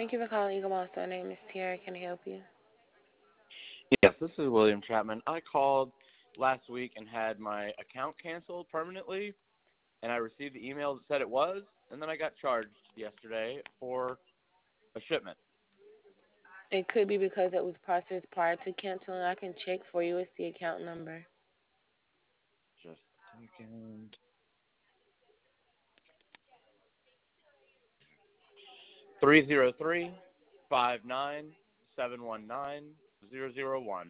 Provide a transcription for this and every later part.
Thank you for calling Eagle Moss. My name is Tiara. Can I help you? Yes, this is William Chapman. I called last week and had my account canceled permanently, and I received the email that said it was, and then I got charged yesterday for a shipment. It could be because it was processed prior to canceling. I can check for you. It's the account number. Just a second. 303-59719-001.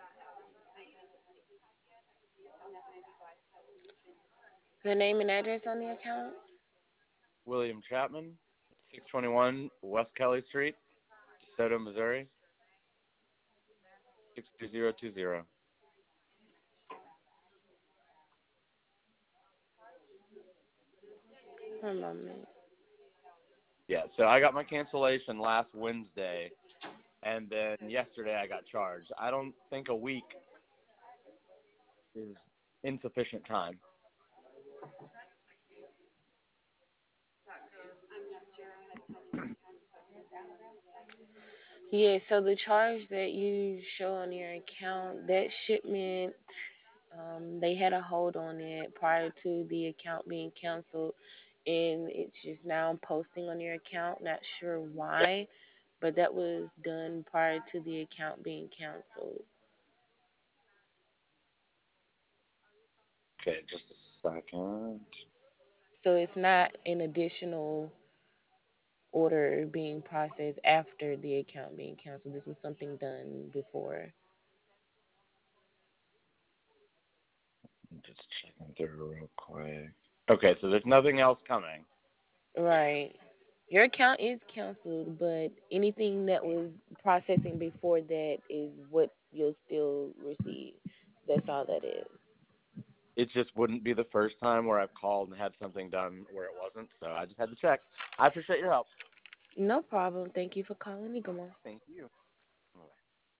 The name and address on the account? William Chapman, 621 West Kelly Street, DeSoto, Missouri, 62020. One moment. Yeah, so I got my cancellation last Wednesday, and then yesterday I got charged. I don't think a week is insufficient time. Yeah, so the charge that you show on your account, that shipment, they had a hold on it prior to the account being canceled, and it's just now posting on your account. Not sure why, but that was done prior to the account being canceled. Okay, just a second. So it's not an additional order being processed after the account being canceled. This was something done before. I'm just checking through real quick. Okay, so there's nothing else coming. Right. Your account is canceled, but anything that was processing before that is what you'll still receive. That's all that is. It just wouldn't be the first time where I've called and had something done where it wasn't, so I just had to check. I appreciate your help. No problem. Thank you for calling me, Gama. Thank you.